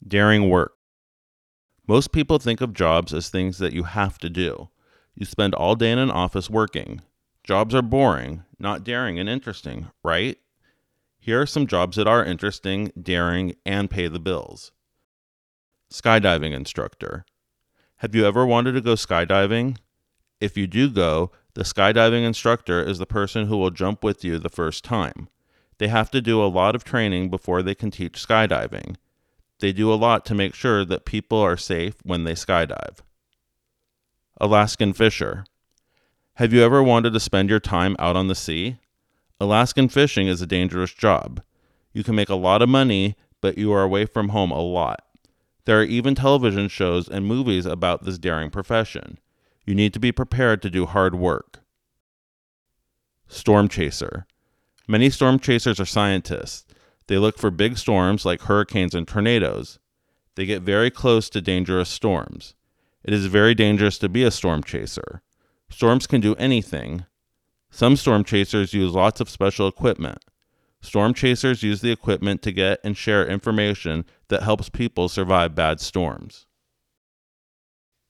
Daring work. Most people think of jobs as things that you have to do. You spend all day in an office working. Jobs are boring, not daring and interesting, right? Here are some jobs that are interesting, daring, and pay the bills. Skydiving instructor. Have you ever wanted to go skydiving? If you do go, the skydiving instructor is the person who will jump with you the first time. They have to do a lot of training before they can teach skydiving. They do a lot to make sure that people are safe when they skydive. Alaskan fisher. Have you ever wanted to spend your time out on the sea? Alaskan fishing is a dangerous job. You can make a lot of money, but you are away from home a lot. There are even television shows and movies about this daring profession. You need to be prepared to do hard work. Storm chaser. Many storm chasers are scientists. They look for big storms like hurricanes and tornadoes. They get very close to dangerous storms. It is very dangerous to be a storm chaser. Storms can do anything. Some storm chasers use lots of special equipment. Storm chasers use the equipment to get and share information that helps people survive bad storms.